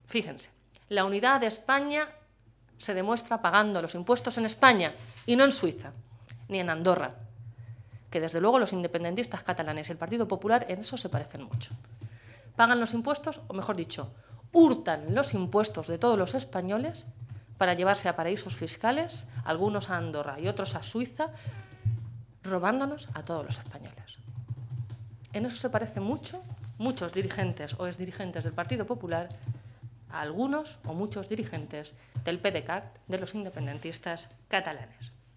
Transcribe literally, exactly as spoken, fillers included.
Fíjense, la unidad de España se demuestra pagando los impuestos en España y no en Suiza, ni en Andorra, que desde luego los independentistas catalanes y el Partido Popular en eso se parecen mucho. Pagan los impuestos, o mejor dicho, hurtan los impuestos de todos los españoles para llevarse a paraísos fiscales, algunos a Andorra y otros a Suiza, robándonos a todos los españoles. En eso se parecen mucho muchos dirigentes o exdirigentes del Partido Popular a algunos o muchos dirigentes del P D E C A T, de los independentistas catalanes.